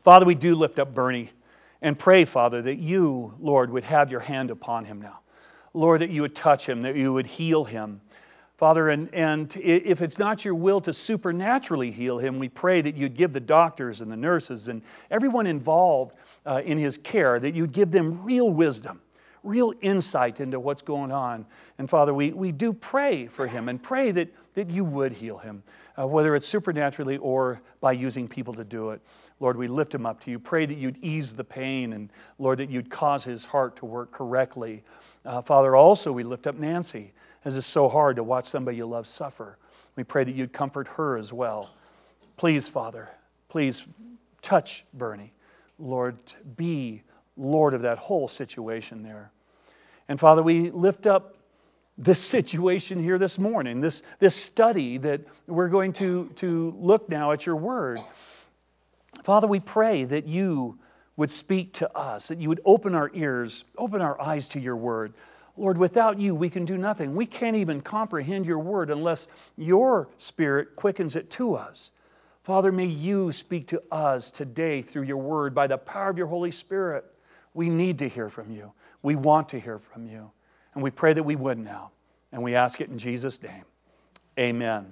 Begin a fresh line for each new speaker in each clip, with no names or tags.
Father, we do lift up Bernie and pray, Father, that you, Lord, would have your hand upon him now. Lord, that you would touch him, that you would heal him. Father, and if it's not your will to supernaturally heal him, we pray that you'd give the doctors and the nurses and everyone involved in his care, that you'd give them real wisdom, real insight into what's going on. And Father, we do pray for him and pray that you would heal him, whether it's supernaturally or by using people to do it. Lord, we lift him up to you. Pray that you'd ease the pain and, Lord, that you'd cause his heart to work correctly. Father, also we lift up Nancy, as it's so hard to watch somebody you love suffer. We pray that you'd comfort her as well. Please, Father, please touch Bernie. Lord, be Lord of that whole situation there. And Father, we lift up this situation here this morning, this study that we're going to look now at your word. Father, we pray that you would speak to us, that you would open our ears, open our eyes to your word. Lord, without you, we can do nothing. We can't even comprehend your word unless your Spirit quickens it to us. Father, may you speak to us today through your word by the power of your Holy Spirit. We need to hear from you. We want to hear from you. And we pray that we would now. And we ask it in Jesus' name. Amen.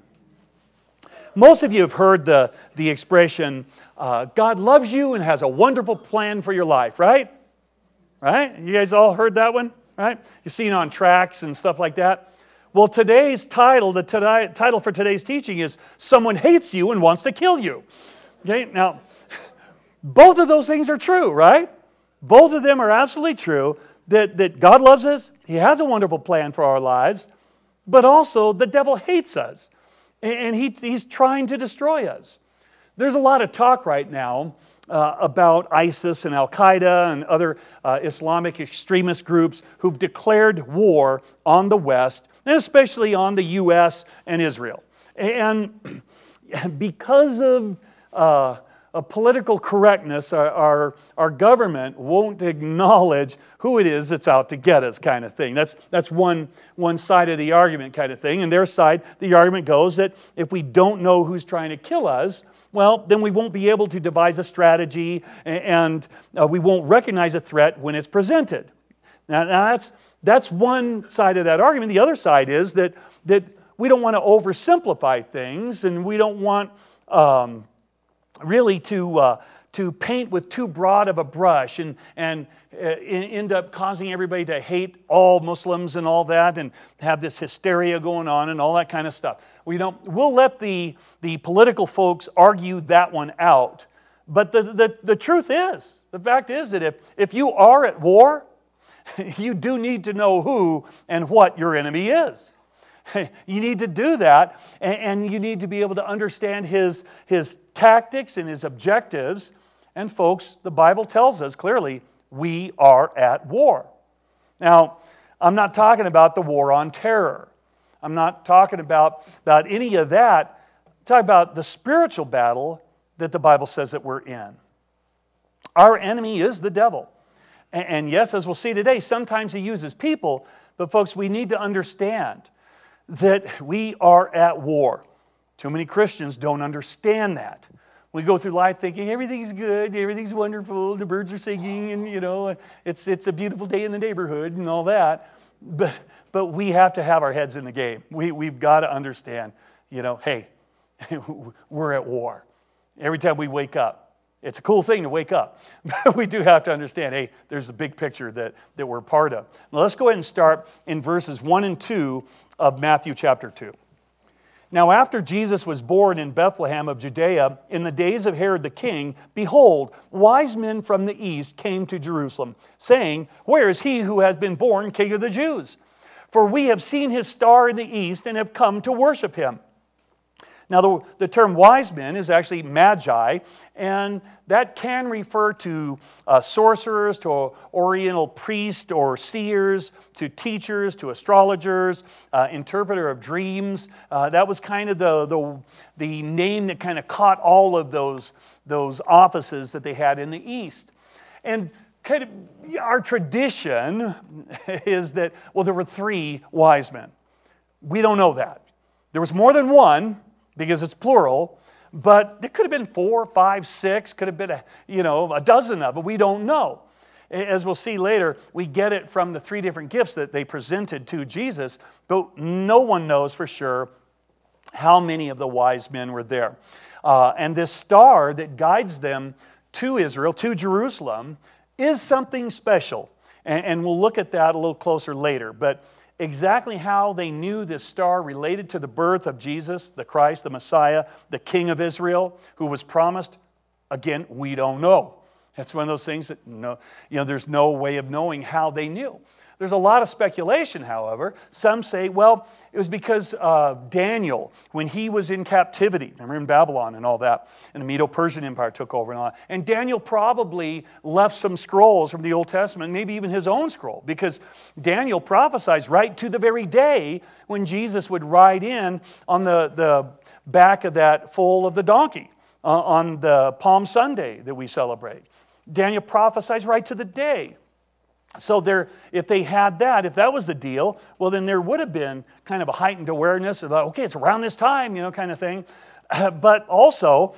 Most of you have heard the expression, God loves you and has a wonderful plan for your life, right? Right? You guys all heard that one? Right? You've seen it on tracts and stuff like that. Well, today's title, the title for today's teaching is Someone Hates You and Wants to Kill You. Okay? Now, both of those things are true, right? Both of them are absolutely true, that God loves us, He has a wonderful plan for our lives, but also the devil hates us, and he's trying to destroy us. There's a lot of talk right now about ISIS and Al-Qaeda and other Islamic extremist groups who've declared war on the West, and especially on the U.S. and Israel. And because of political correctness, our government won't acknowledge who it is that's out to get us, kind of thing. That's one side of the argument, kind of thing. And their side, the argument goes that if we don't know who's trying to kill us, well, then we won't be able to devise a strategy, and we won't recognize a threat when it's presented. Now that's one side of that argument. The other side is that we don't want to oversimplify things, and we don't want really to paint with too broad of a brush and end up causing everybody to hate all Muslims and all that, and have this hysteria going on and all that kind of stuff. We'll let the political folks argue that one out. But the truth is, the fact is that if you are at war, you do need to know who and what your enemy is. You need to do that, and you need to be able to understand his tactics and his objectives. And folks, the Bible tells us clearly, we are at war. Now, I'm not talking about the war on terror. I'm not talking about any of that. I'm talking about the spiritual battle that the Bible says that we're in. Our enemy is the devil. And yes, as we'll see today, sometimes he uses people, but folks, we need to understand that we are at war. Too many Christians don't understand that. We go through life thinking everything's good, everything's wonderful, the birds are singing, and it's a beautiful day in the neighborhood and all that. But we have to have our heads in the game. We've got to understand, hey, we're at war. Every time we wake up, it's a cool thing to wake up. But we do have to understand, hey, there's a big picture that we're part of. Now let's go ahead and start in verses 1 and 2 of Matthew chapter 2. Now after Jesus was born in Bethlehem of Judea, in the days of Herod the king, behold, wise men from the east came to Jerusalem, saying, Where is he who has been born King of the Jews? For we have seen his star in the east and have come to worship him. Now the term wise men is actually magi, and that can refer to sorcerers, to Oriental priests or seers, to teachers, to astrologers, interpreter of dreams. That was kind of the name that kind of caught all of those offices that they had in the East. And kind of our tradition is that, well, there were 3 wise men. We don't know that. There was more than one, because it's plural, But it could have been 4, 5, 6, could have been a dozen of them. We don't know. As we'll see later, we get it from the 3 different gifts that they presented to Jesus, but no one knows for sure how many of the wise men were there. And this star that guides them to Israel, to Jerusalem, is something special. And we'll look at that a little closer later. But exactly how they knew this star related to the birth of Jesus, the Christ, the Messiah, the King of Israel, who was promised, again, we don't know. That's one of those things that there's no way of knowing how they knew. There's a lot of speculation, however. Some say, well, it was because Daniel, when he was in captivity, remember in Babylon and all that, and the Medo-Persian Empire took over and all that, and Daniel probably left some scrolls from the Old Testament, maybe even his own scroll, because Daniel prophesies right to the very day when Jesus would ride in on the back of that foal of the donkey on the Palm Sunday that we celebrate. Daniel prophesies right to the day. So if they had that, if that was the deal, well, then there would have been kind of a heightened awareness of, okay, it's around this time, kind of thing. But also,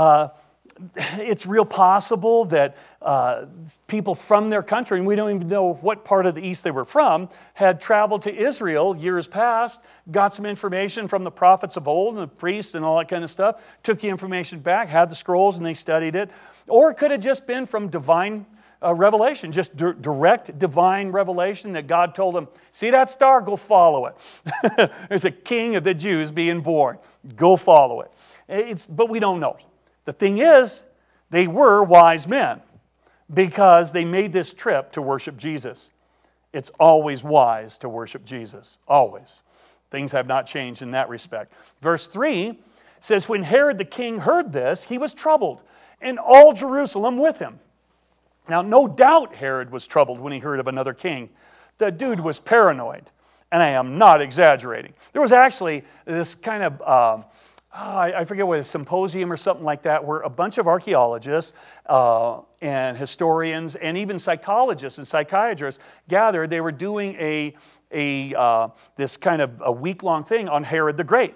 it's real possible that people from their country, and we don't even know what part of the East they were from, had traveled to Israel years past, got some information from the prophets of old and the priests and all that kind of stuff, took the information back, had the scrolls, and they studied it. Or it could have just been from divine revelation, just direct divine revelation that God told them, see that star, go follow it. There's a king of the Jews being born. Go follow it. But we don't know. The thing is, they were wise men because they made this trip to worship Jesus. It's always wise to worship Jesus. Always. Things have not changed in that respect. Verse 3 says, when Herod the king heard this, he was troubled, and all Jerusalem with him. Now, no doubt Herod was troubled when he heard of another king. The dude was paranoid, and I am not exaggerating. There was actually this kind of, I forget what, a symposium or something like that, where a bunch of archaeologists and historians and even psychologists and psychiatrists gathered. They were doing this kind of a week-long thing on Herod the Great.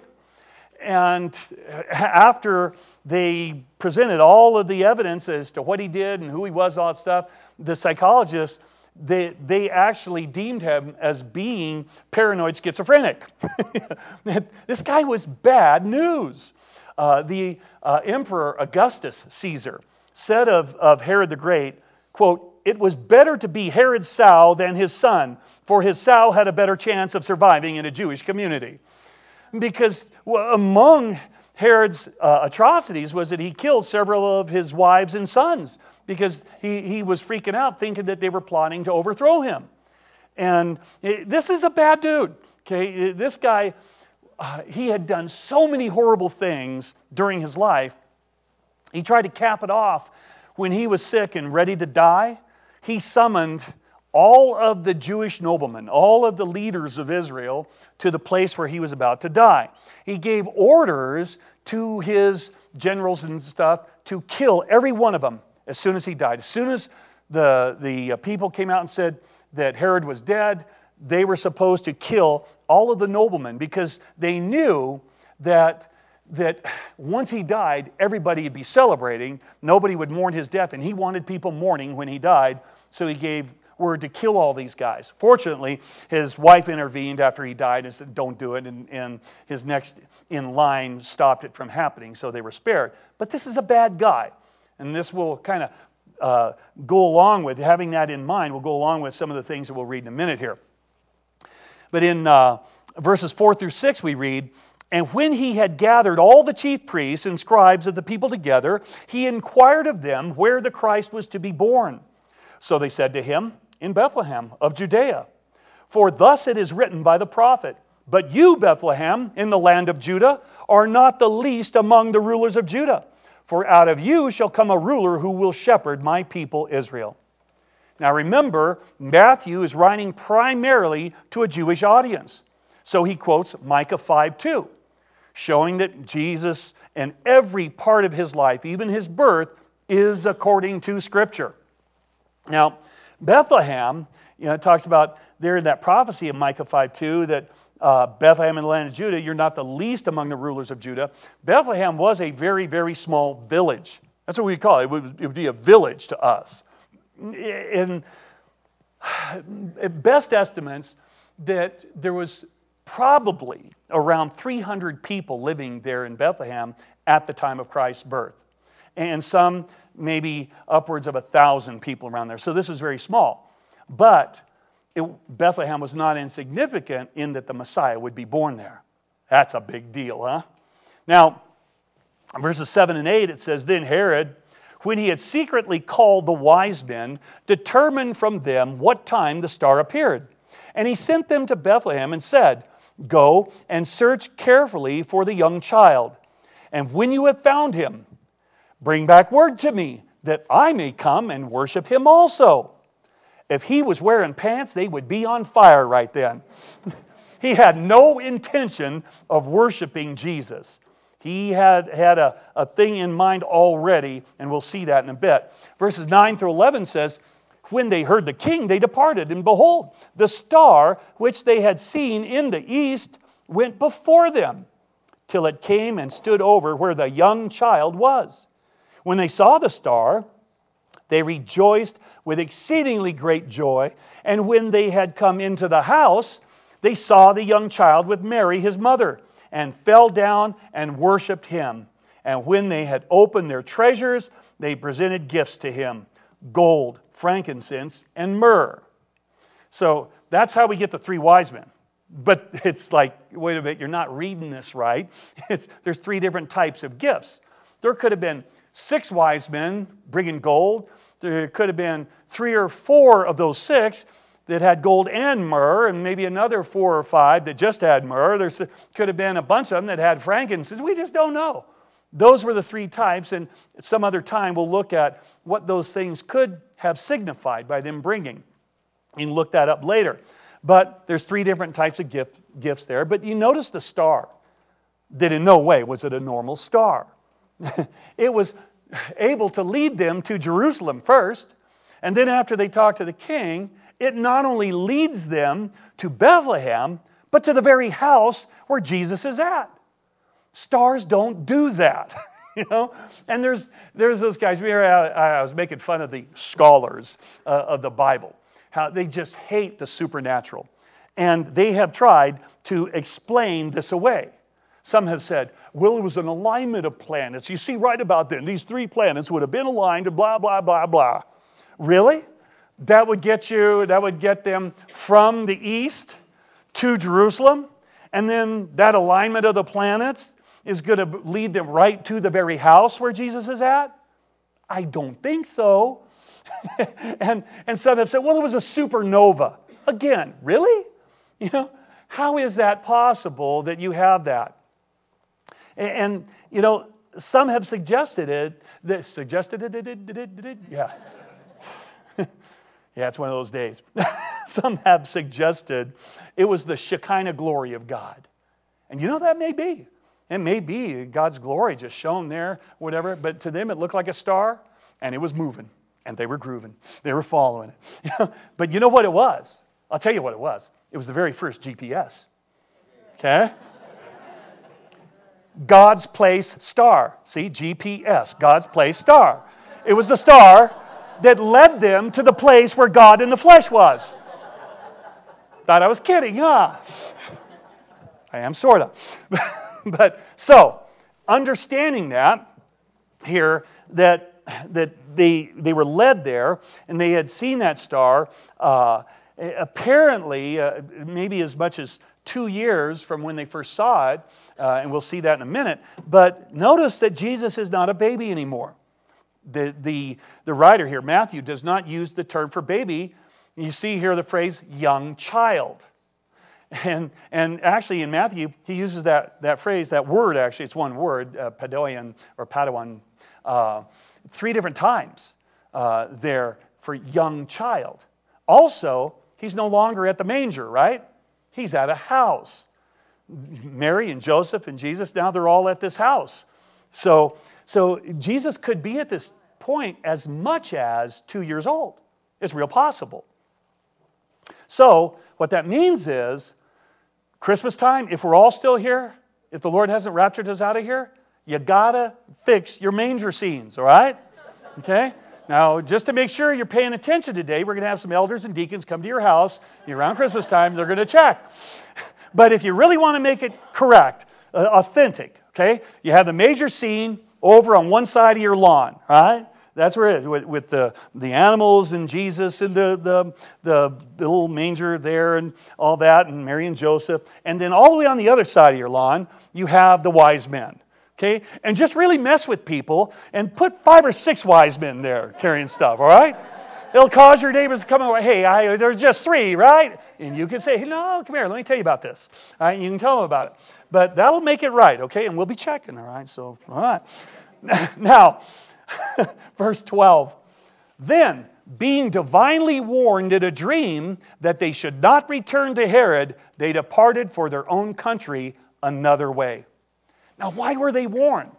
And after they presented all of the evidence as to what he did and who he was, all that stuff, the psychologists, they actually deemed him as being paranoid schizophrenic. This guy was bad news. The Emperor Augustus Caesar said of Herod the Great, quote, it was better to be Herod's sow than his son, for his sow had a better chance of surviving in a Jewish community. Because among Herod's atrocities was that he killed several of his wives and sons because he was freaking out thinking that they were plotting to overthrow him. And this is a bad dude. Okay, this guy, he had done so many horrible things during his life. He tried to cap it off when he was sick and ready to die. He summoned all of the Jewish noblemen, all of the leaders of Israel, to the place where he was about to die. He gave orders to his generals and stuff to kill every one of them as soon as he died. As soon as the people came out and said that Herod was dead, they were supposed to kill all of the noblemen because they knew that once he died, everybody would be celebrating. Nobody would mourn his death, and he wanted people mourning when he died, so he gave word to kill all these guys. Fortunately, his wife intervened after he died and said, don't do it, and his next in line stopped it from happening, so they were spared. But this is a bad guy, and this will kind of go along with, having that in mind, will go along with some of the things that we'll read in a minute here. But in verses 4 through 6 we read, and when he had gathered all the chief priests and scribes of the people together, he inquired of them where the Christ was to be born. So they said to him, in Bethlehem of Judea. For thus it is written by the prophet, but you, Bethlehem, in the land of Judah, are not the least among the rulers of Judah. For out of you shall come a ruler who will shepherd my people Israel. Now remember, Matthew is writing primarily to a Jewish audience. So he quotes Micah 5:2, showing that Jesus and every part of his life, even his birth, is according to Scripture. Now, Bethlehem, it talks about there in that prophecy of Micah 5:2 Bethlehem in the land of Judah, you're not the least among the rulers of Judah. Bethlehem was a very, very small village. That's what we call it. It would be a village to us. In best estimates, that there was probably around 300 people living there in Bethlehem at the time of Christ's birth. And some maybe upwards of 1,000 people around there. So this was very small. But Bethlehem was not insignificant in that the Messiah would be born there. That's a big deal, huh? Now, verses 7 and 8, it says, Then Herod, when he had secretly called the wise men, determined from them what time the star appeared. And he sent them to Bethlehem and said, Go and search carefully for the young child. And when you have found him, bring back word to me, that I may come and worship him also. If he was wearing pants, they would be on fire right then. He had no intention of worshiping Jesus. He had a thing in mind already, and we'll see that in a bit. Verses 9 through 11 says, When they heard the king, they departed, and behold, the star which they had seen in the east went before them, till it came and stood over where the young child was. When they saw the star, they rejoiced with exceedingly great joy. And when they had come into the house, they saw the young child with Mary, his mother, and fell down and worshipped him. And when they had opened their treasures, they presented gifts to him, gold, frankincense, and myrrh. So that's how we get the three wise men. But it's like, wait a minute, you're not reading this right. There's three different types of gifts. There could have been 6 wise men bringing gold. There could have been 3 or 4 of those 6 that had gold and myrrh, and maybe another 4 or 5 that just had myrrh. There could have been a bunch of them that had frankincense. We just don't know. Those were the 3 types, and at some other time we'll look at what those things could have signified by them bringing. You can look that up later. But there's 3 different types of gifts there. But you notice the star, that in no way was it a normal star. It was able to lead them to Jerusalem first, and then after they talk to the king, it not only leads them to Bethlehem, but to the very house where Jesus is at. Stars don't do that. You know, and there's those guys. I was making fun of the scholars of the Bible, how they just hate the supernatural, and they have tried to explain this away. Some have said, well, it was an alignment of planets. You see, right about then, these 3 planets would have been aligned to blah, blah, blah, blah. Really? That would get them from the east to Jerusalem? And then that alignment of the planets is going to lead them right to the very house where Jesus is at? I don't think so. and some have said, well, it was a supernova. Again, really? You know, how is that possible that you have that? And you know, some have suggested it. Yeah. Yeah, it's one of those days. Some have suggested it was the Shekinah glory of God. And you know, that may be. It may be God's glory just shone there, whatever. But to them, it looked like a star, and it was moving. And they were grooving. They were following it. But you know what it was? I'll tell you what it was. It was the very first GPS. Okay? God's place star. See, GPS, God's place star. It was the star that led them to the place where God in the flesh was. Thought I was kidding, huh? I am, sort of. But so, understanding that here, that they were led there, and they had seen that star, apparently, maybe as much as 2 years from when they first saw it, and we'll see that in a minute. But notice that Jesus is not a baby anymore. The writer here, Matthew, does not use the term for baby. You see here the phrase young child. And actually in Matthew, he uses that phrase, that word actually, it's one word, padoion or padawan, 3 different times there for young child. Also, he's no longer at the manger, right? He's at a house. Mary and Joseph and Jesus, now they're all at this house. So Jesus could be at this point as much as 2 years old. It's real possible. So what that means is Christmas time, if we're all still here, if the Lord hasn't raptured us out of here, you gotta fix your manger scenes, all right? Okay? Now, just to make sure you're paying attention today, we're going to have some elders and deacons come to your house around Christmas time. They're going to check. But if you really want to make it correct, authentic, okay, you have the major scene over on one side of your lawn, right? That's where it is, with the animals and Jesus and the little manger there and all that, and Mary and Joseph. And then all the way on the other side of your lawn, you have the wise men. Okay? And just really mess with people and put 5 or 6 wise men there carrying stuff, all right? It'll cause your neighbors to come over. Hey, there's just 3, right? And you can say, hey, no, come here, let me tell you about this. All right? And you can tell them about it. But that'll make it right, okay? And we'll be checking, all right? So, all right. Now, verse 12. Then, being divinely warned in a dream that they should not return to Herod, they departed for their own country another way. Now, why were they warned?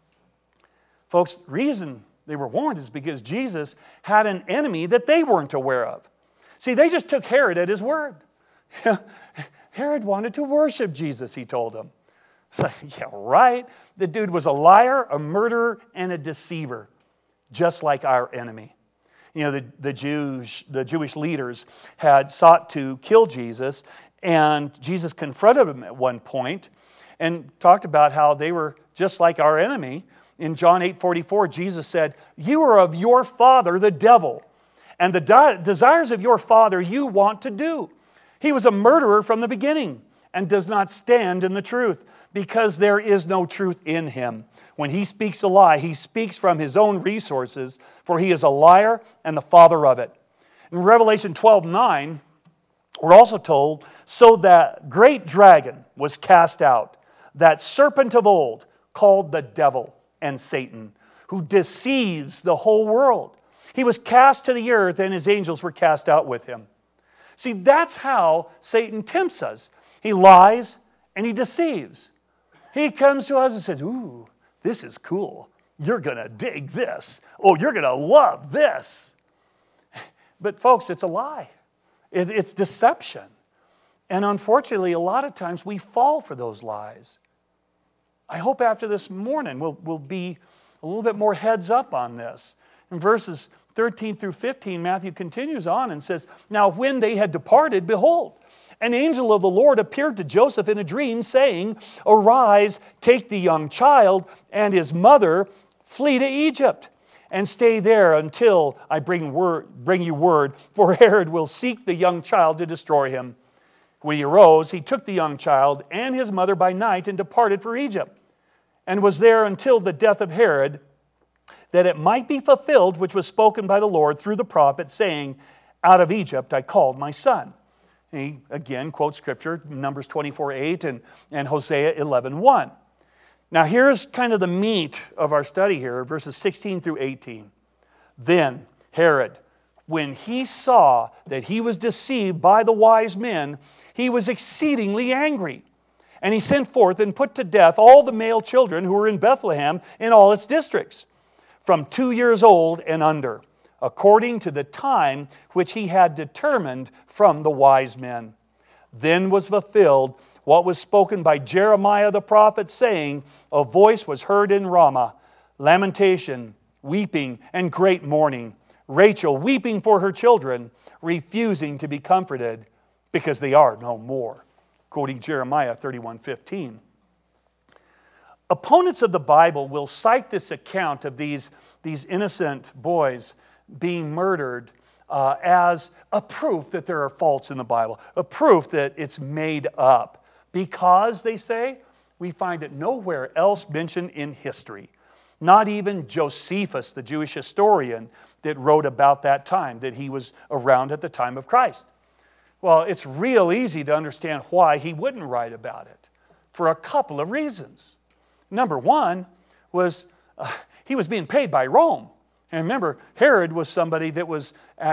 Folks, the reason they were warned is because Jesus had an enemy that they weren't aware of. See, they just took Herod at his word. Herod wanted to worship Jesus, he told them. It's like, yeah, right. The dude was a liar, a murderer, and a deceiver, just like our enemy. You know, the Jewish leaders had sought to kill Jesus, and Jesus confronted them at one point and talked about how they were just like our enemy. In John 8:44, Jesus said, you are of your father, the devil, and the desires of your father you want to do. He was a murderer from the beginning and does not stand in the truth, because there is no truth in him. When he speaks a lie, he speaks from his own resources, for he is a liar and the father of it. In Revelation 12:9, we're also told, so that great dragon was cast out, that serpent of old, called the devil and Satan, who deceives the whole world. He was cast to the earth, and his angels were cast out with him. See, that's how Satan tempts us. He lies and he deceives. He comes to us and says, ooh, this is cool. You're going to dig this. Oh, you're going to love this. But folks, it's a lie. It's deception. And unfortunately, a lot of times we fall for those lies. I hope after this morning we'll be a little bit more heads up on this. In verses 13 through 15, Matthew continues on and says, now when they had departed, behold, an angel of the Lord appeared to Joseph in a dream, saying, arise, take the young child and his mother, flee to Egypt, and stay there until I bring you word, for Herod will seek the young child to destroy him. When he arose, he took the young child and his mother by night and departed for Egypt, and was there until the death of Herod, that it might be fulfilled which was spoken by the Lord through the prophet, saying, out of Egypt I called my son. And he again quotes scripture, Numbers 24:8 and Hosea 11:1. Now here's kind of the meat of our study here, verses 16 through 18. Then Herod, when he saw that he was deceived by the wise men, he was exceedingly angry. And he sent forth and put to death all the male children who were in Bethlehem in all its districts, from 2 years old and under, according to the time which he had determined from the wise men. Then was fulfilled what was spoken by Jeremiah the prophet, saying, a voice was heard in Ramah, lamentation, weeping, and great mourning. Rachel weeping for her children, refusing to be comforted, because they are no more. Quoting Jeremiah 31:15. Opponents of the Bible will cite this account of these innocent boys being murdered as a proof that there are faults in the Bible, a proof that it's made up. Because, they say, we find it nowhere else mentioned in history. Not even Josephus, the Jewish historian, that wrote about that time, that he was around at the time of Christ. Well, it's real easy to understand why he wouldn't write about it, for a couple of reasons. Number one was he was being paid by Rome. And remember, Herod was somebody that was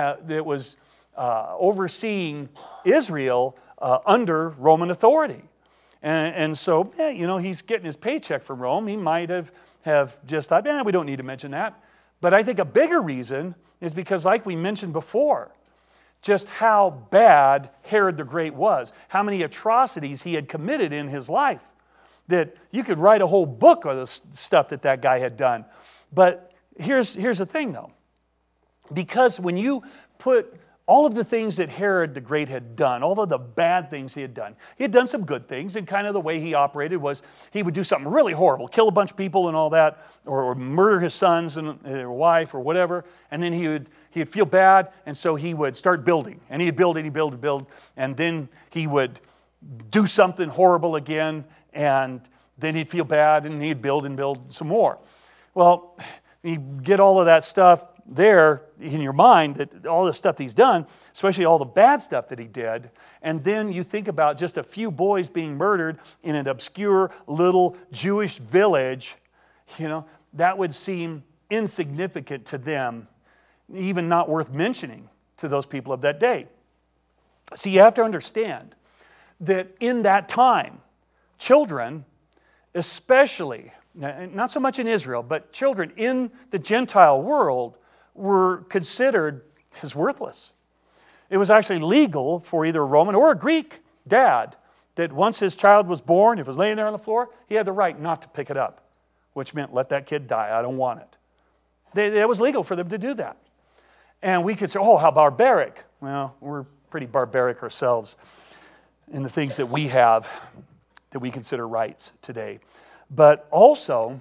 overseeing Israel under Roman authority. And so, he's getting his paycheck from Rome. He might have just thought, we don't need to mention that. But I think a bigger reason is because, like we mentioned before, just how bad Herod the Great was, how many atrocities he had committed in his life, that you could write a whole book of the stuff that guy had done. But here's the thing, though. Because when you put all of the things that Herod the Great had done, all of the bad things he had done some good things, and kind of the way he operated was he would do something really horrible, kill a bunch of people and all that, or murder his sons and their wife or whatever, and then he'd feel bad, and so he would start building, and he'd build, and then he would do something horrible again, and then he'd feel bad, and he'd build and build some more. Well, you get all of that stuff there in your mind, that all the stuff he's done, especially all the bad stuff that he did, and then you think about just a few boys being murdered in an obscure little Jewish village, that would seem insignificant to them, even not worth mentioning to those people of that day. So you have to understand that in that time, children, especially, not so much in Israel, but children in the Gentile world were considered as worthless. It was actually legal for either a Roman or a Greek dad that once his child was born, if it was laying there on the floor, he had the right not to pick it up, which meant let that kid die. I don't want it. It was legal for them to do that. And we could say, oh, how barbaric. Well, we're pretty barbaric ourselves in the things that we have that we consider rights today. But also,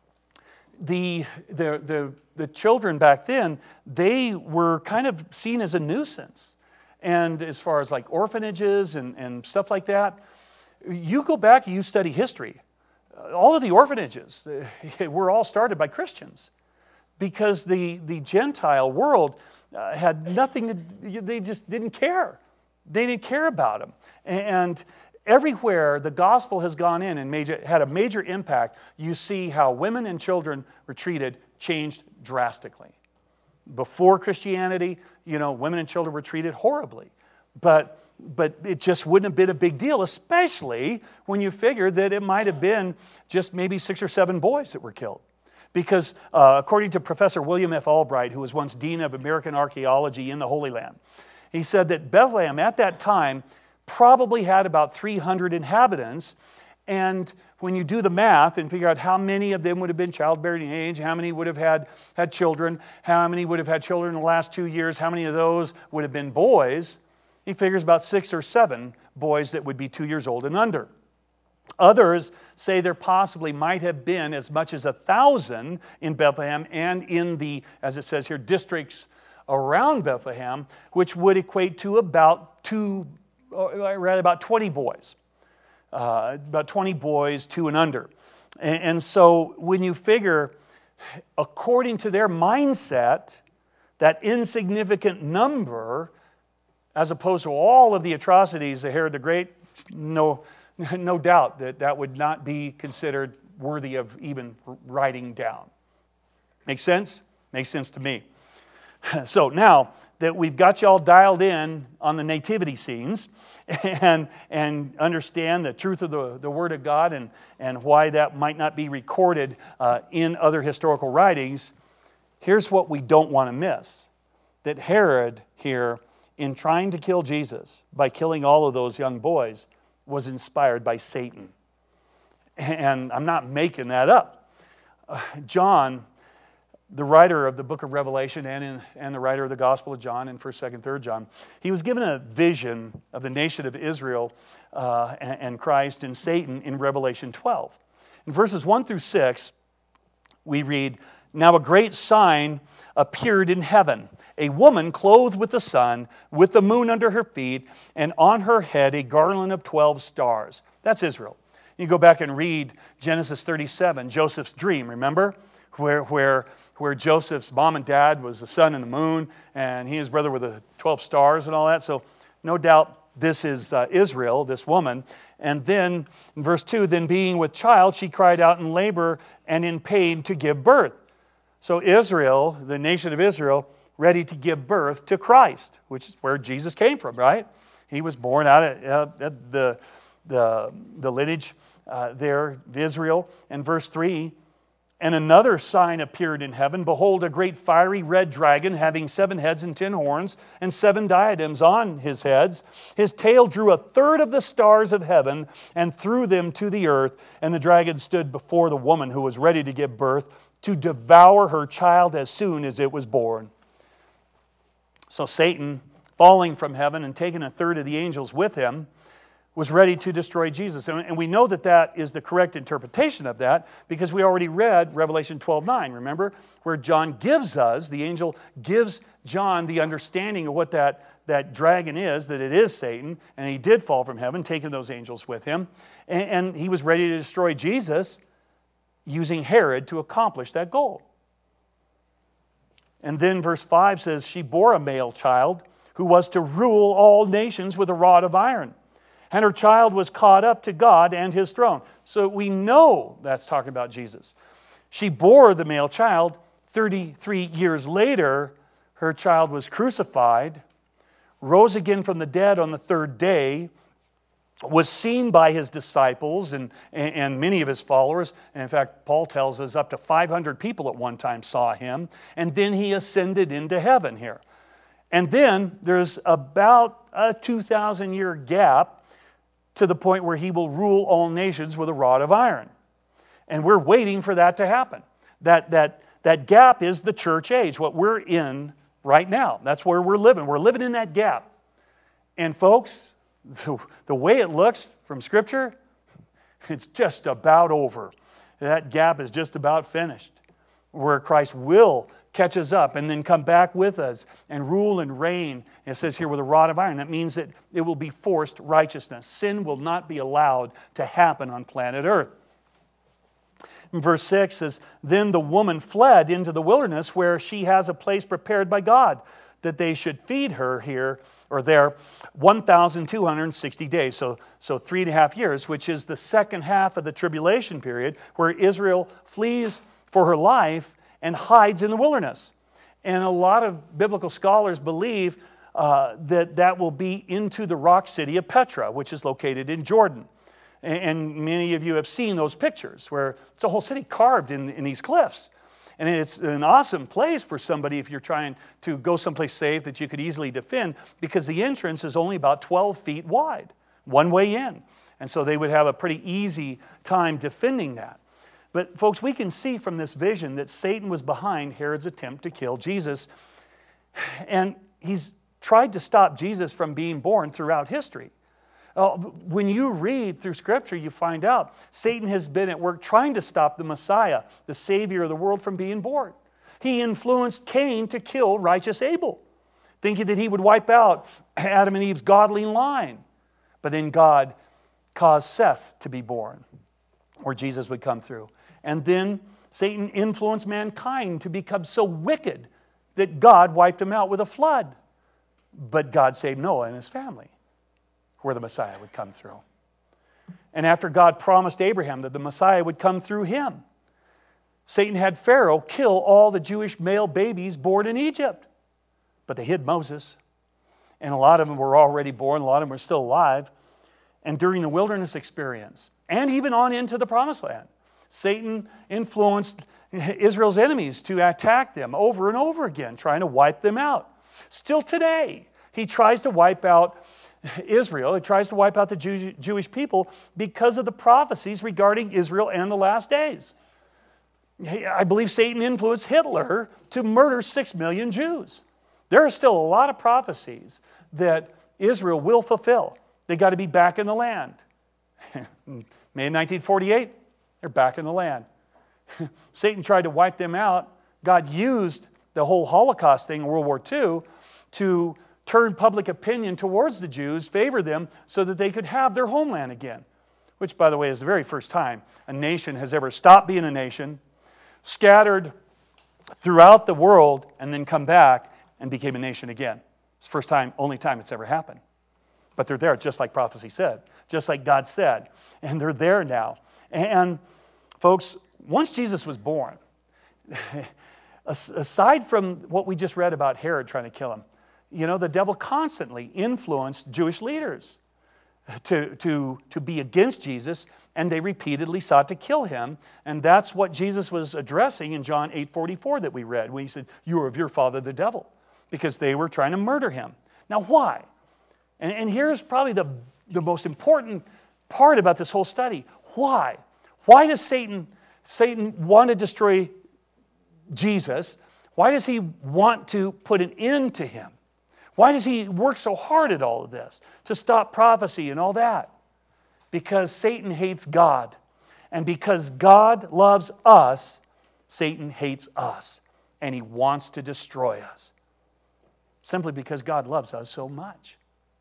the children back then, they were kind of seen as a nuisance. And as far as like orphanages and stuff like that, you go back and you study history. All of the orphanages were all started by Christians, because the Gentile world had nothing to, they just didn't care. They didn't care about them. And everywhere the gospel has gone in and had a major impact, you see how women and children were treated changed drastically. Before Christianity, women and children were treated horribly. But it just wouldn't have been a big deal, especially when you figure that it might have been just maybe 6 or 7 boys that were killed. Because according to Professor William F. Albright, who was once Dean of American Archaeology in the Holy Land, he said that Bethlehem at that time probably had about 300 inhabitants, and when you do the math and figure out how many of them would have been childbearing age, how many would have had children, how many would have had children in the last 2 years, how many of those would have been boys, he figures about 6 or 7 boys that would be 2 years old and under. Others say there possibly might have been as much as 1,000 in Bethlehem and in the, as it says here, districts around Bethlehem, which would equate to about 20 boys. About 20 boys, 2 and under. And so when you figure, according to their mindset, that insignificant number, as opposed to all of the atrocities of Herod the Great, no doubt that would not be considered worthy of even writing down. Make sense? Makes sense to me. So now that we've got you all dialed in on the nativity scenes and understand the truth of the Word of God and why that might not be recorded in other historical writings, here's what we don't want to miss. That Herod here, in trying to kill Jesus by killing all of those young boys, was inspired by Satan. And I'm not making that up. John, the writer of the book of Revelation and the writer of the Gospel of John in 1st, 2nd, 3rd John, he was given a vision of the nation of Israel and Christ and Satan in Revelation 12. In verses 1 through 6, we read, "Now a great sign appeared in heaven, a woman clothed with the sun, with the moon under her feet, and on her head a garland of 12 stars." That's Israel. You go back and read Genesis 37, Joseph's dream, remember? Where Joseph's mom and dad was the sun and the moon, and he and his brother were the 12 stars and all that. So no doubt this is Israel, this woman. And then in verse 2, "Then being with child, she cried out in labor and in pain to give birth." So Israel, the nation of Israel, ready to give birth to Christ, which is where Jesus came from, right? He was born out of the lineage there of Israel. And verse 3, And another sign appeared in heaven. Behold, a great fiery red dragon, having 7 heads and 10 horns, and 7 diadems on his heads. His tail drew a third of the stars of heaven, and threw them to the earth. And the dragon stood before the woman who was ready to give birth, to devour her child as soon as it was born. So Satan, falling from heaven and taking a third of the angels with him, was ready to destroy Jesus. And we know that that is the correct interpretation of that because we already read Revelation 12:9, remember? Where John gives us, the angel gives John the understanding of what that dragon is, that it is Satan, and he did fall from heaven, taking those angels with him. And he was ready to destroy Jesus using Herod to accomplish that goal. And then verse 5 says, she bore a male child who was to rule all nations with a rod of iron. And her child was caught up to God and His throne. So we know that's talking about Jesus. She bore the male child. 33 years later, her child was crucified, rose again from the dead on the 3rd day, was seen by His disciples and many of His followers. And in fact, Paul tells us up to 500 people at one time saw Him. And then He ascended into heaven here. And then there's about a 2,000-year gap to the point where He will rule all nations with a rod of iron. And we're waiting for that to happen. That gap is the church age, what we're in right now. That's where we're living. We're living in that gap. And folks, the way it looks from Scripture, it's just about over. That gap is just about finished. Where Christ will catch us up and then come back with us and rule and reign. It says here with a rod of iron. That means that it will be forced righteousness. Sin will not be allowed to happen on planet Earth. In verse 6 says, then the woman fled into the wilderness where she has a place prepared by God, that they should feed her here or there 1,260 days. So 3.5 years, which is the second half of the tribulation period where Israel flees for her life and hides in the wilderness. And a lot of biblical scholars believe that will be into the rock city of Petra, which is located in Jordan. And many of you have seen those pictures where it's a whole city carved in these cliffs. And it's an awesome place for somebody if you're trying to go someplace safe that you could easily defend, because the entrance is only about 12 feet wide, one way in. And so they would have a pretty easy time defending that. But folks, we can see from this vision that Satan was behind Herod's attempt to kill Jesus. And he's tried to stop Jesus from being born throughout history. When you read through Scripture, you find out Satan has been at work trying to stop the Messiah, the Savior of the world, from being born. He influenced Cain to kill righteous Abel, thinking that he would wipe out Adam and Eve's godly line. But then God caused Seth to be born, where Jesus would come through. And then Satan influenced mankind to become so wicked that God wiped them out with a flood. But God saved Noah and his family, where the Messiah would come through. And after God promised Abraham that the Messiah would come through him, Satan had Pharaoh kill all the Jewish male babies born in Egypt. But they hid Moses. And a lot of them were already born. A lot of them were still alive. And during the wilderness experience, and even on into the Promised Land, Satan influenced Israel's enemies to attack them over and over again, trying to wipe them out. Still today, he tries to wipe out Israel. He tries to wipe out the Jewish people because of the prophecies regarding Israel and the last days. I believe Satan influenced Hitler to murder 6 million Jews. There are still a lot of prophecies that Israel will fulfill. They got to be back in the land. May 1948, they're back in the land. Satan tried to wipe them out. God used the whole Holocaust thing in World War II to turn public opinion towards the Jews, favor them, so that they could have their homeland again. Which, by the way, is the very first time a nation has ever stopped being a nation, scattered throughout the world, and then come back and became a nation again. It's the first time, only time it's ever happened. But they're there, just like prophecy said, just like God said. And they're there now. And folks, once Jesus was born, aside from what we just read about Herod trying to kill him, you know, the devil constantly influenced Jewish leaders. to be against Jesus, and they repeatedly sought to kill him. And that's what Jesus was addressing in John 8:44 that we read, when he said, "You are of your father the devil," because they were trying to murder him. Now why? And here's probably the most important part about this whole study. Why? Why does Satan want to destroy Jesus? Why does he want to put an end to him? Why does he work so hard at all of this? To stop prophecy and all that? Because Satan hates God. And because God loves us, Satan hates us. And he wants to destroy us. Simply because God loves us so much.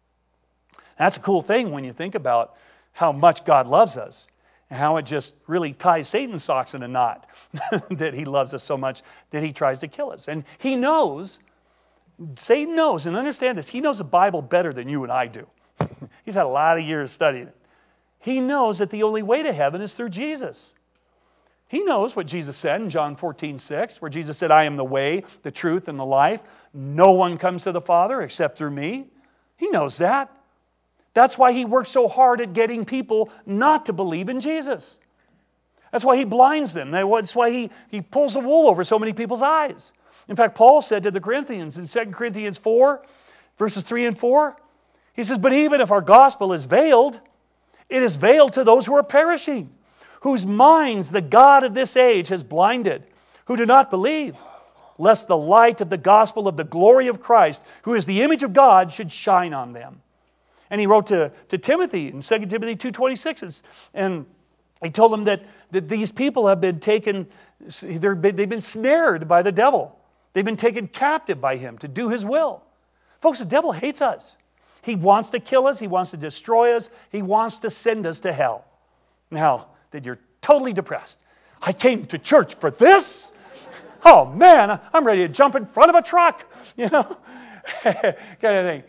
That's a cool thing when you think about how much God loves us. And how it just really ties Satan's socks in a knot. That he loves us so much that he tries to kill us. And he knows, Satan knows, and understand this, he knows the Bible better than you and I do. He's had a lot of years studying it. He knows that the only way to heaven is through Jesus. He knows what Jesus said in John 14:6, where Jesus said, "I am the way, the truth, and the life. No one comes to the Father except through me." He knows that. That's why he works so hard at getting people not to believe in Jesus. That's why he blinds them. That's why he pulls the wool over so many people's eyes. In fact, Paul said to the Corinthians in 2 Corinthians 4, verses 3 and 4, he says, "But even if our gospel is veiled, it is veiled to those who are perishing, whose minds the God of this age has blinded, who do not believe, lest the light of the gospel of the glory of Christ, who is the image of God, should shine on them." And he wrote to Timothy in 2 Timothy 2:26, and he told him that these people have been taken, they've been snared by the devil. They've been taken captive by him to do his will. Folks, the devil hates us. He wants to kill us. He wants to destroy us. He wants to send us to hell. Now, that you're totally depressed. I came to church for this? Oh man, I'm ready to jump in front of a truck. You know, kind of thing.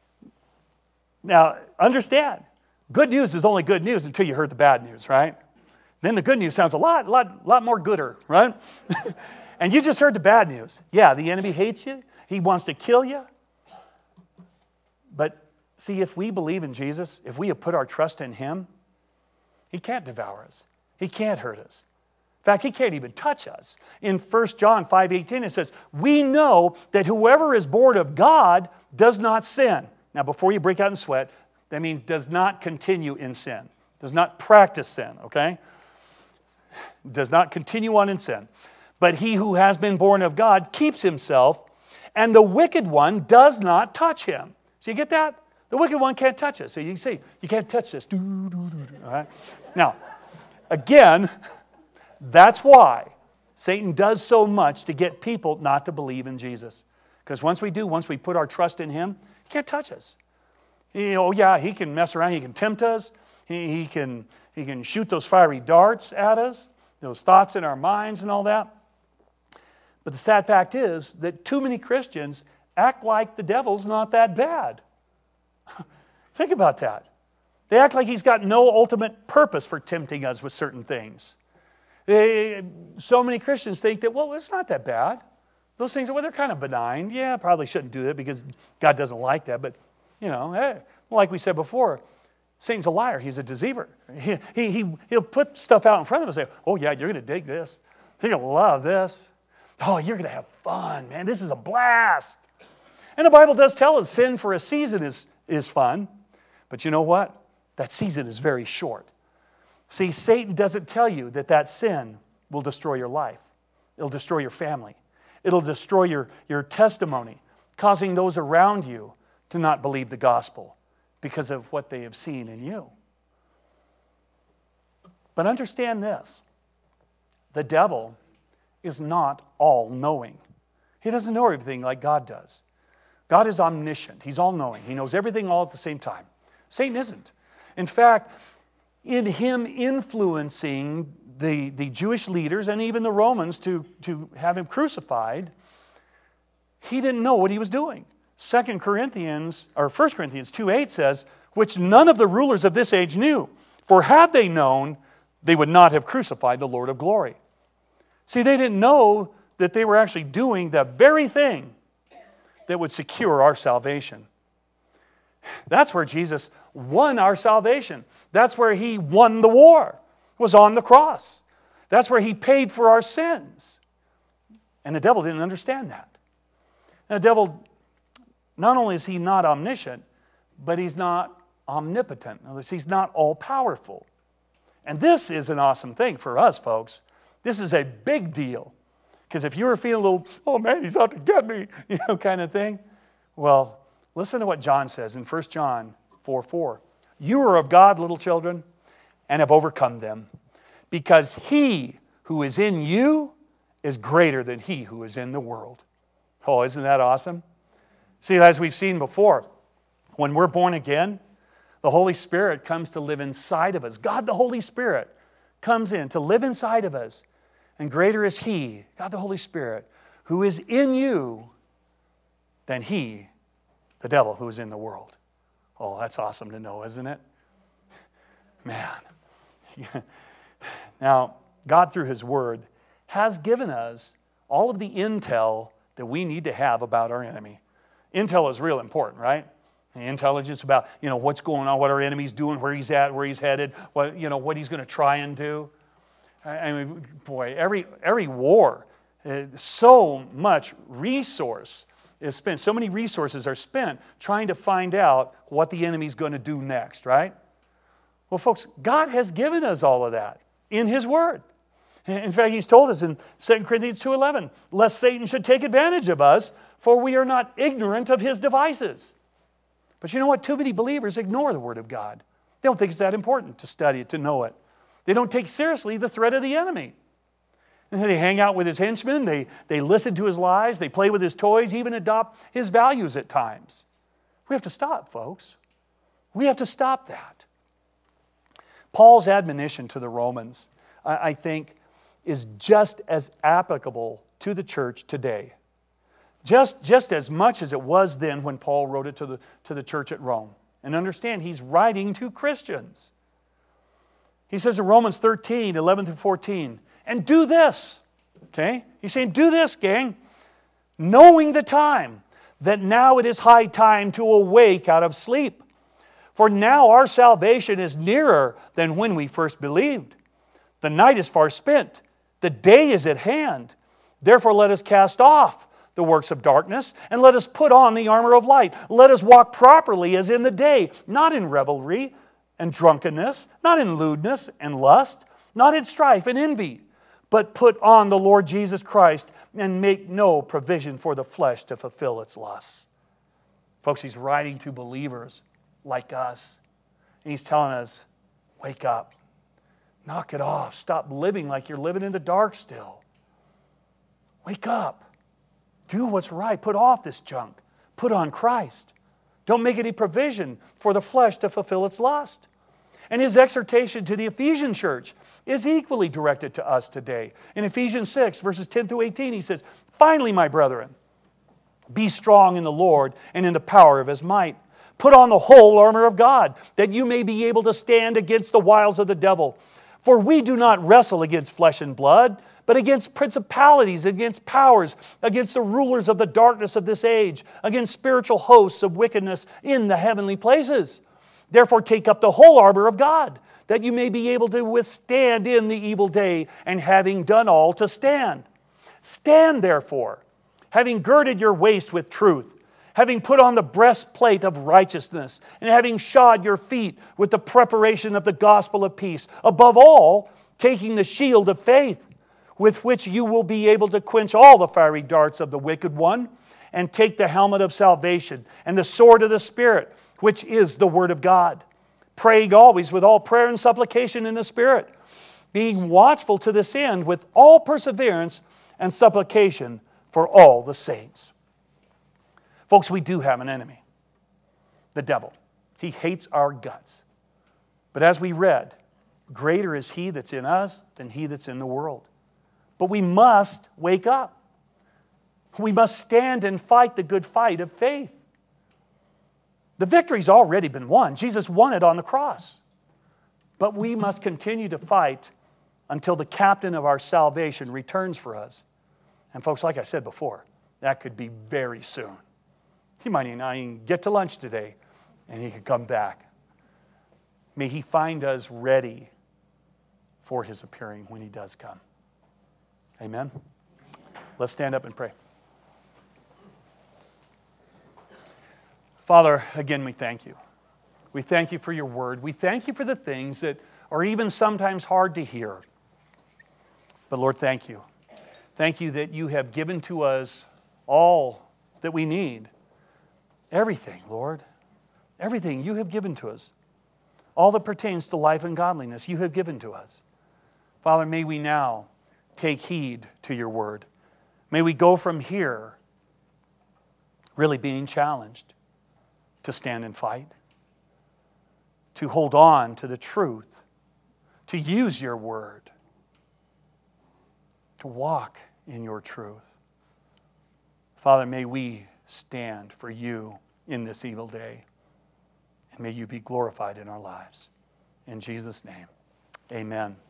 Now, understand, good news is only good news until you heard the bad news, right? Then the good news sounds a lot more gooder, right? And you just heard the bad news. Yeah, the enemy hates you. He wants to kill you. But see, if we believe in Jesus, if we have put our trust in him, he can't devour us. He can't hurt us. In fact, he can't even touch us. In 1 John 5:18, it says, "We know that whoever is born of God does not sin." Now, before you break out in sweat, that means does not continue in sin. Does not practice sin, okay? Does not continue on in sin. "But he who has been born of God keeps himself, and the wicked one does not touch him." So you get that? The wicked one can't touch us. So you can see, you can't touch this. All right? Now, again, that's why Satan does so much to get people not to believe in Jesus. Because once we put our trust in him, he can't touch us. Yeah, he can mess around. He can tempt us. He can shoot those fiery darts at us, those thoughts in our minds and all that. But the sad fact is that too many Christians act like the devil's not that bad. Think about that. They act like he's got no ultimate purpose for tempting us with certain things. So many Christians think that, well, it's not that bad. Those things, well, they're kind of benign. Yeah, probably shouldn't do that because God doesn't like that. But, hey, like we said before, Satan's a liar. He's a deceiver. He'll put stuff out in front of us and say, oh, yeah, you're going to dig this. You're going to love this. Oh, you're going to have fun, man. This is a blast. And the Bible does tell us sin for a season is fun. But you know what? That season is very short. See, Satan doesn't tell you that sin will destroy your life. It'll destroy your family. It'll destroy your testimony, causing those around you to not believe the gospel because of what they have seen in you. But understand this. The devil is not all-knowing. He doesn't know everything like God does. God is omniscient. He's all-knowing. He knows everything all at the same time. Satan isn't. In fact, in him influencing the Jewish leaders and even the Romans to have him crucified, he didn't know what he was doing. 1 Corinthians 2:8 says, which none of the rulers of this age knew. For had they known, they would not have crucified the Lord of glory. See, they didn't know that they were actually doing the very thing that would secure our salvation. That's where Jesus won our salvation. That's where He won the war, was on the cross. That's where He paid for our sins. And the devil didn't understand that. And the devil, not only is he not omniscient, but he's not omnipotent. In other words, he's not all-powerful. And this is an awesome thing for us, folks. This is a big deal. Because if you were feeling a little, oh man, he's out to get me, kind of thing. Well, listen to what John says in 1 John 4:4. You are of God, little children, and have overcome them, because He who is in you is greater than he who is in the world. Oh, isn't that awesome? See, as we've seen before, when we're born again, the Holy Spirit comes to live inside of us. God the Holy Spirit comes in to live inside of us. And greater is He, God the Holy Spirit, who is in you than he, the devil, who is in the world. Oh, that's awesome to know, isn't it? Man. Now, God through His Word has given us all of the intel that we need to have about our enemy. Intel is real important, right? The intelligence about, what's going on, what our enemy's doing, where he's at, where he's headed, what he's going to try and do. I mean, boy, every war, so much resource is spent. So many resources are spent trying to find out what the enemy's going to do next, right? Well, folks, God has given us all of that in His Word. In fact, He's told us in 2 Corinthians 2:11, lest Satan should take advantage of us, for we are not ignorant of his devices. But you know what? Too many believers ignore the Word of God. They don't think it's that important to study it, to know it. They don't take seriously the threat of the enemy. And they hang out with his henchmen, they listen to his lies, they play with his toys, even adopt his values at times. We have to stop, folks. We have to stop that. Paul's admonition to the Romans, I think, is just as applicable to the church today. Just as much as it was then when Paul wrote it to the church at Rome. And understand, he's writing to Christians. He says in Romans 13, 11 through 14, and do this. Okay? He's saying, do this, gang. Knowing the time, that now it is high time to awake out of sleep. For now our salvation is nearer than when we first believed. The night is far spent. The day is at hand. Therefore let us cast off the works of darkness, and let us put on the armor of light. Let us walk properly as in the day, not in revelry and drunkenness, not in lewdness and lust, not in strife and envy, but put on the Lord Jesus Christ and make no provision for the flesh to fulfill its lusts. Folks, he's writing to believers like us. And he's telling us, wake up. Knock it off. Stop living like you're living in the dark still. Wake up. Do what's right. Put off this junk. Put on Christ. Don't make any provision for the flesh to fulfill its lust. And his exhortation to the Ephesian church is equally directed to us today. In Ephesians 6, verses 10 through 18, he says, finally, my brethren, be strong in the Lord and in the power of His might. Put on the whole armor of God, that you may be able to stand against the wiles of the devil. For we do not wrestle against flesh and blood, but against principalities, against powers, against the rulers of the darkness of this age, against spiritual hosts of wickedness in the heavenly places. Therefore take up the whole armor of God, that you may be able to withstand in the evil day, and having done all, to stand. Stand therefore, having girded your waist with truth, having put on the breastplate of righteousness, and having shod your feet with the preparation of the gospel of peace. Above all, taking the shield of faith, with which you will be able to quench all the fiery darts of the wicked one, and take the helmet of salvation and the sword of the Spirit, which is the Word of God. Praying always with all prayer and supplication in the Spirit, being watchful to this end with all perseverance and supplication for all the saints. Folks, we do have an enemy, the devil. He hates our guts. But as we read, greater is he that's in us than he that's in the world. But we must wake up. We must stand and fight the good fight of faith. The victory's already been won. Jesus won it on the cross. But we must continue to fight until the captain of our salvation returns for us. And folks, like I said before, that could be very soon. He might not even get to lunch today. and He could come back. May He find us ready for His appearing when He does come. Amen. Let's stand up and pray. Father, again, we thank You. We thank You for Your word. We thank You for the things that are even sometimes hard to hear. But Lord, thank You. Thank You that You have given to us all that we need. Everything, Lord. Everything You have given to us. All that pertains to life and godliness You have given to us. Father, may we now take heed to Your word. May we go from here really being challenged to stand and fight, to hold on to the truth, to use Your word, to walk in Your truth. Father, may we stand for You in this evil day, and may You be glorified in our lives. In Jesus' name, amen.